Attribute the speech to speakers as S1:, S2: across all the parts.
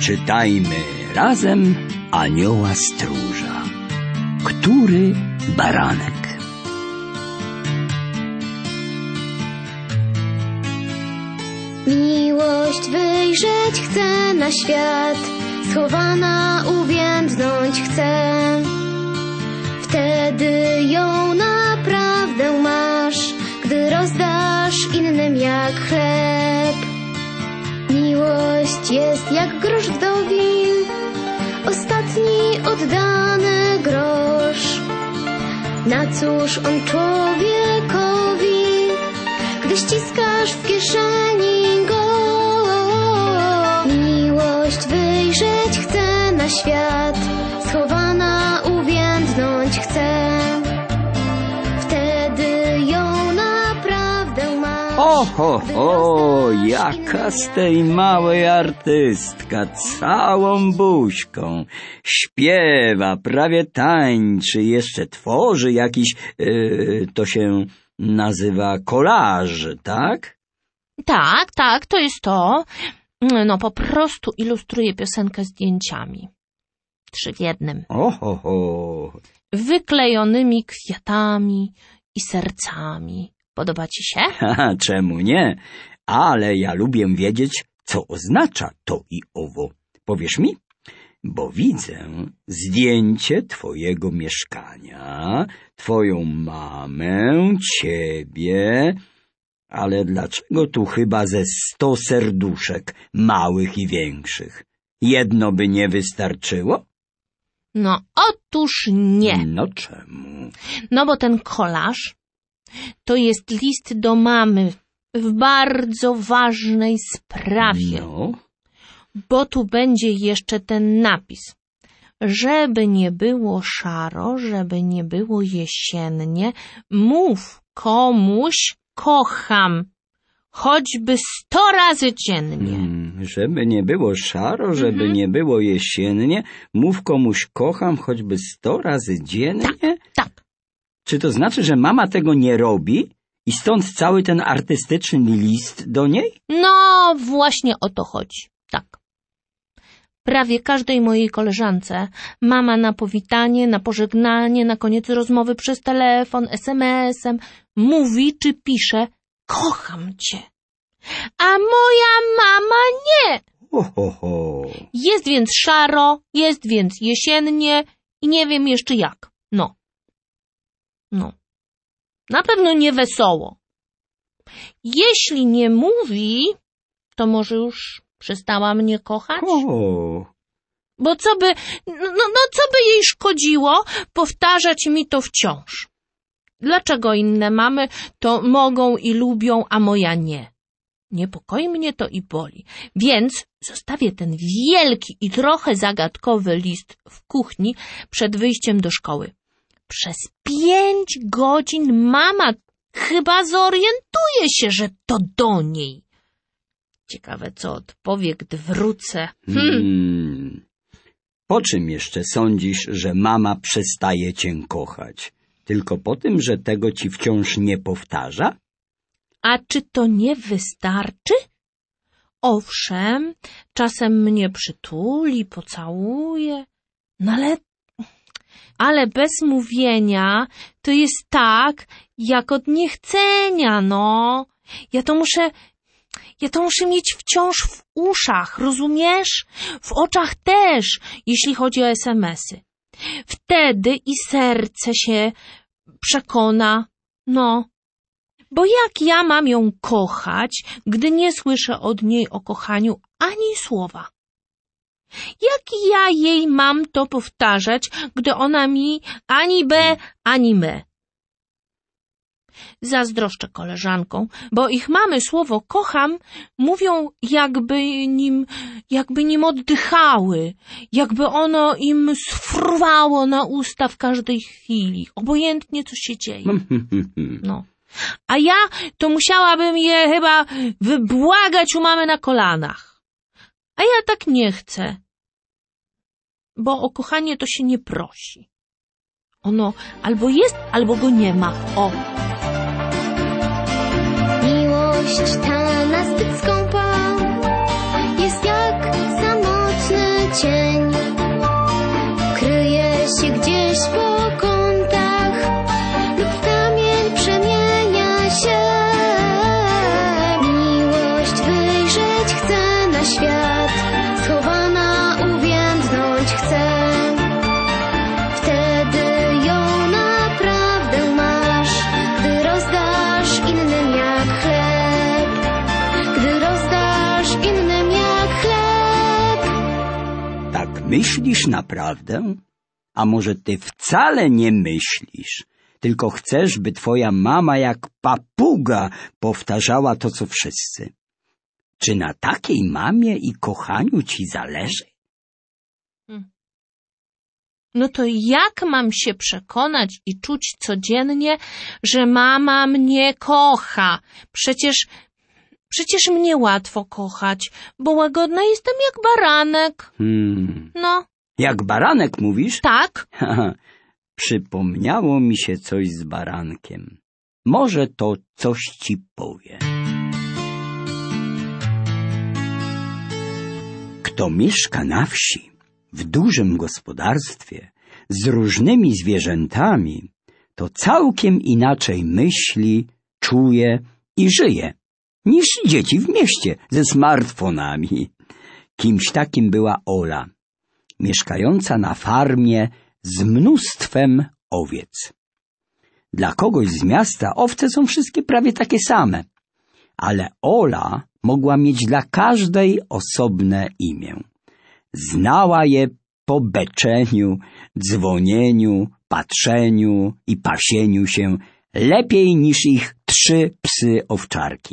S1: Czytajmy razem Anioła Stróża. Który baranek?
S2: Miłość wyjrzeć chce na świat, schowana uwiędnąć chce. Wtedy ją naprawdę masz, gdy rozdasz innym jak chleb. Miłość jest jak grosz wdowi, ostatni oddany grosz. Na cóż on człowiekowi, gdy ściskasz w kieszeni go? Miłość wyjrzeć chce na świat, schowana uwiędnąć chce. Wtedy ją naprawdę masz.
S1: O, jaka z tej małej artystka, całą buźką. Śpiewa, prawie tańczy, jeszcze tworzy jakiś, to się nazywa kolaż, tak?
S3: Tak, to jest to. No po prostu ilustruje piosenkę zdjęciami. 3 w jednym. Wyklejonymi kwiatami i sercami. Podoba ci się?
S1: Czemu nie? Ale ja lubię wiedzieć, co oznacza to i owo. Powiesz mi? Bo widzę zdjęcie twojego mieszkania, twoją mamę, ciebie, ale dlaczego tu chyba ze 100 serduszek, małych i większych? Jedno by nie wystarczyło?
S3: No otóż nie.
S1: No czemu?
S3: No bo ten kolaż to jest list do mamy w bardzo ważnej sprawie.
S1: No.
S3: Bo tu będzie jeszcze ten napis. Żeby nie było szaro, żeby nie było jesiennie, mów komuś kocham, choćby 100 razy dziennie.
S1: Żeby nie było szaro, żeby nie było jesiennie, mów komuś kocham, choćby 100 razy dziennie?
S3: Tak.
S1: Czy to znaczy, że mama tego nie robi i stąd cały ten artystyczny list do niej?
S3: No, właśnie o to chodzi. Tak. Prawie każdej mojej koleżance mama na powitanie, na pożegnanie, na koniec rozmowy przez telefon, SMS-em mówi czy pisze kocham cię. A moja mama nie. Jest więc szaro, jest więc jesiennie i nie wiem jeszcze jak. No. Na pewno nie wesoło. Jeśli nie mówi, to może już przestała mnie kochać? Bo co by jej szkodziło powtarzać mi to wciąż? Dlaczego inne mamy to mogą i lubią, a moja nie? Niepokoi mnie to i boli. Więc zostawię ten wielki i trochę zagadkowy list w kuchni przed wyjściem do szkoły. Przez 5 godzin mama chyba zorientuje się, że to do niej. Ciekawe, co odpowie, gdy wrócę.
S1: Po czym jeszcze sądzisz, że mama przestaje cię kochać? Tylko po tym, że tego ci wciąż nie powtarza?
S3: A czy to nie wystarczy? Owszem, czasem mnie przytuli, pocałuje, no ale bez mówienia to jest tak, jak od niechcenia, no. Ja to muszę mieć wciąż w uszach, rozumiesz? W oczach też, jeśli chodzi o SMS-y. Wtedy i serce się przekona, no. Bo jak ja mam ją kochać, gdy nie słyszę od niej o kochaniu ani słowa? Jak ja jej mam to powtarzać, gdy ona mi ani be, ani me? Zazdroszczę koleżankom, bo ich mamy słowo kocham mówią jakby nim oddychały, jakby ono im sfruwało na usta w każdej chwili, obojętnie co się dzieje. No. A ja to musiałabym je chyba wybłagać u mamy na kolanach. A ja tak nie chcę, bo o kochanie to się nie prosi. Ono albo jest, albo go nie ma. O!
S2: Miłość ta nas zbyt skąpa, jest jak samotny
S1: Myślisz naprawdę? A może ty wcale nie myślisz, tylko chcesz, by twoja mama jak papuga powtarzała to, co wszyscy? Czy na takiej mamie i kochaniu ci zależy?
S3: No to jak mam się przekonać i czuć codziennie, że mama mnie kocha? Przecież mnie łatwo kochać, bo łagodna jestem jak baranek. No.
S1: Jak baranek mówisz?
S3: Tak?
S1: Przypomniało mi się coś z barankiem. Może to coś ci powie. Kto mieszka na wsi, w dużym gospodarstwie, z różnymi zwierzętami, to całkiem inaczej myśli, czuje i żyje, niż dzieci w mieście ze smartfonami. Kimś takim była Ola, mieszkająca na farmie z mnóstwem owiec. Dla kogoś z miasta owce są wszystkie prawie takie same, ale Ola mogła mieć dla każdej osobne imię. Znała je po beczeniu, dzwonieniu, patrzeniu i pasieniu się lepiej niż ich 3 psy owczarki.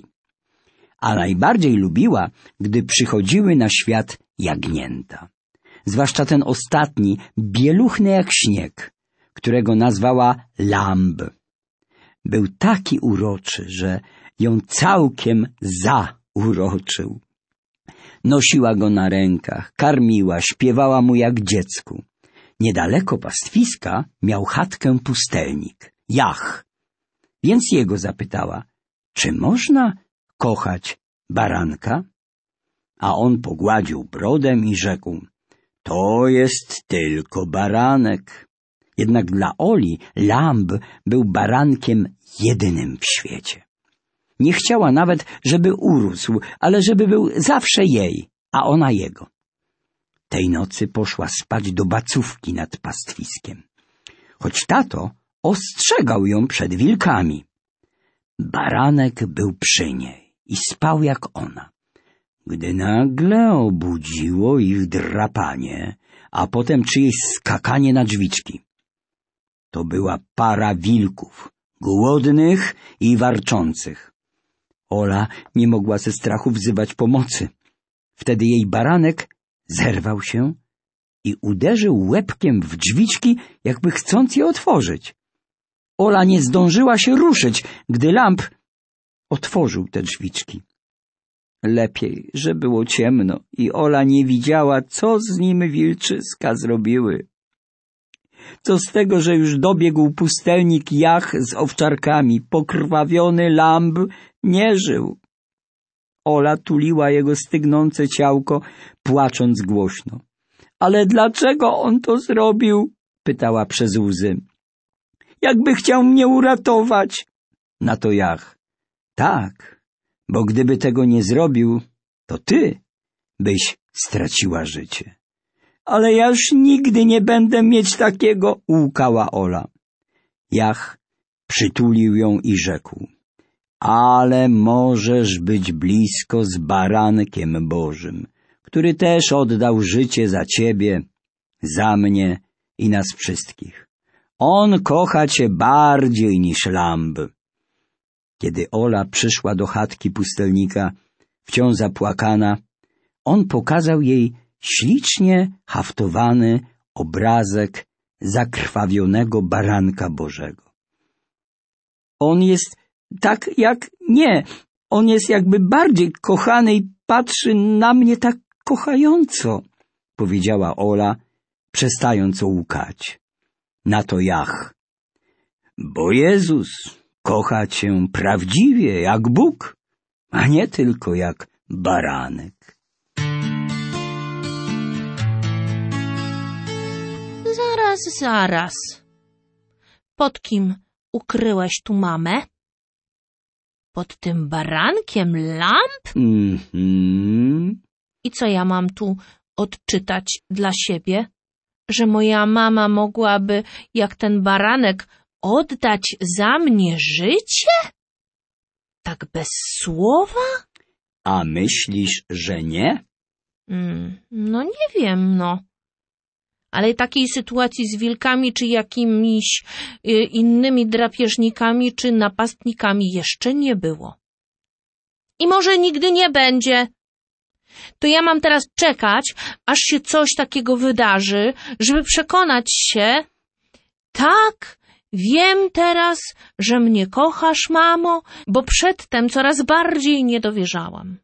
S1: A najbardziej lubiła, gdy przychodziły na świat jagnięta. Zwłaszcza ten ostatni, bieluchny jak śnieg, którego nazwała Lamb. Był taki uroczy, że ją całkiem zauroczył. Nosiła go na rękach, karmiła, śpiewała mu jak dziecku. Niedaleko pastwiska miał chatkę pustelnik, Jach. Więc jego zapytała, czy można kochać baranka? A on pogładził brodę i rzekł, to jest tylko baranek. Jednak dla Oli Lamb był barankiem jedynym w świecie. Nie chciała nawet, żeby urósł, ale żeby był zawsze jej, a ona jego. Tej nocy poszła spać do bacówki nad pastwiskiem, choć tato ostrzegał ją przed wilkami. Baranek był przy niej i spał jak ona, gdy nagle obudziło ich drapanie, a potem czyjeś skakanie na drzwiczki. To była para wilków, głodnych i warczących. Ola nie mogła ze strachu wzywać pomocy. Wtedy jej baranek zerwał się i uderzył łebkiem w drzwiczki, jakby chcąc je otworzyć. Ola nie zdążyła się ruszyć, gdy Lamb otworzył te drzwiczki. Lepiej, że było ciemno i Ola nie widziała, co z nim wilczyska zrobiły. Co z tego, że już dobiegł pustelnik Jach z owczarkami, pokrwawiony Lamb nie żył. Ola tuliła jego stygnące ciałko, płacząc głośno. Ale dlaczego on to zrobił? Pytała przez łzy. Jakby chciał mnie uratować. Na to Jach. Tak, bo gdyby tego nie zrobił, to ty byś straciła życie. Ale ja już nigdy nie będę mieć takiego, łkała Ola. Jach przytulił ją i rzekł. Ale możesz być blisko z barankiem Bożym, który też oddał życie za ciebie, za mnie i nas wszystkich. On kocha cię bardziej niż Lamb. Kiedy Ola przyszła do chatki pustelnika, wciąż zapłakana, on pokazał jej ślicznie haftowany obrazek zakrwawionego baranka Bożego. On jest tak jak nie, on jest jakby bardziej kochany i patrzy na mnie tak kochająco, powiedziała Ola, przestając łkać. Na to Jach. Bo Jezus kocha cię prawdziwie jak Bóg, a nie tylko jak baranek.
S3: Zaraz. Pod kim ukryłeś tu mamę? Pod tym barankiem Lamb? I co ja mam tu odczytać dla siebie? Że moja mama mogłaby, jak ten baranek, oddać za mnie życie? Tak bez słowa?
S1: A myślisz, że nie?
S3: No nie wiem, no. ale takiej sytuacji z wilkami, czy jakimiś innymi drapieżnikami, czy napastnikami jeszcze nie było. I może nigdy nie będzie. To ja mam teraz czekać, aż się coś takiego wydarzy, żeby przekonać się, tak, wiem teraz, że mnie kochasz, mamo, bo przedtem coraz bardziej nie dowierzałam.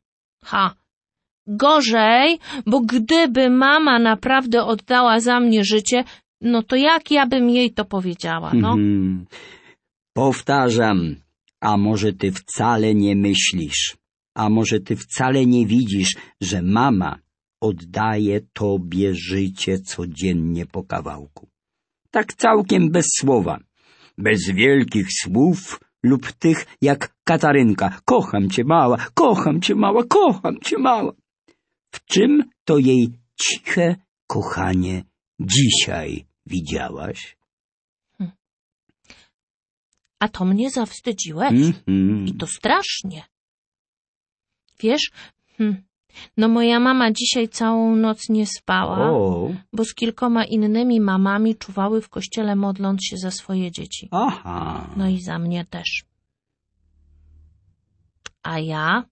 S3: Gorzej, bo gdyby mama naprawdę oddała za mnie życie, no to jak ja bym jej to powiedziała, no?
S1: Powtarzam, a może ty wcale nie myślisz, a może ty wcale nie widzisz, że mama oddaje tobie życie codziennie po kawałku. Tak całkiem bez słowa, bez wielkich słów lub tych jak Katarynka. Kocham cię, mała, kocham cię, mała, kocham cię, mała. W czym to jej ciche kochanie dzisiaj widziałaś?
S3: A to mnie zawstydziłeś. I to strasznie. Wiesz, no moja mama dzisiaj całą noc nie spała, bo z kilkoma innymi mamami czuwały w kościele, modląc się za swoje dzieci. No i za mnie też. A ja?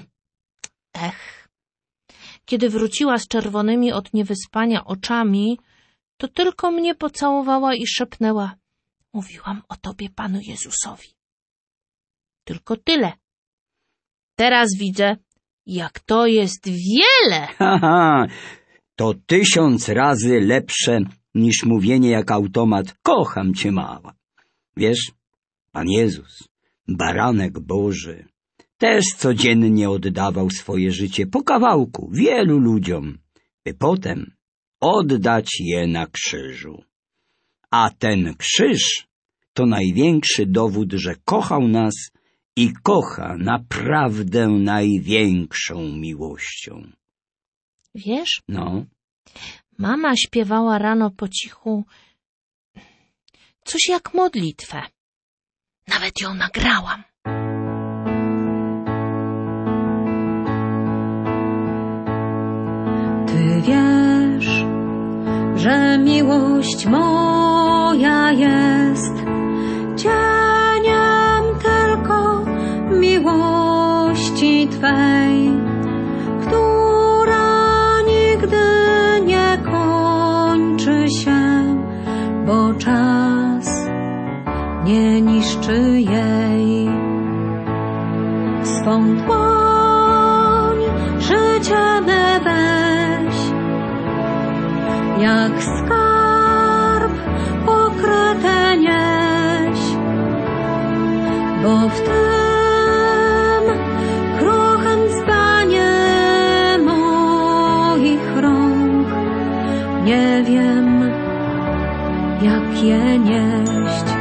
S3: Kiedy wróciła z czerwonymi od niewyspania oczami, to tylko mnie pocałowała i szepnęła: mówiłam o tobie Panu Jezusowi. Tylko tyle. Teraz widzę, jak to jest wiele.
S1: To 1000 razy lepsze niż mówienie jak automat: kocham cię, mała. Wiesz, Pan Jezus, baranek Boży, też codziennie oddawał swoje życie po kawałku wielu ludziom, by potem oddać je na krzyżu. A ten krzyż to największy dowód, że kochał nas i kocha naprawdę największą miłością.
S3: Wiesz?
S1: No.
S3: Mama śpiewała rano po cichu coś jak modlitwę. Nawet ją nagrałam.
S4: Ty wiesz, że miłość moja jest cieniem tylko miłości Twej, która nigdy nie kończy się, bo czas nie niszczy jej. Swą dłoń życie me weź, jak skarb pokryte nieś, bo w tym kruchym dzbanie moich rąk nie wiem, jak je nieść.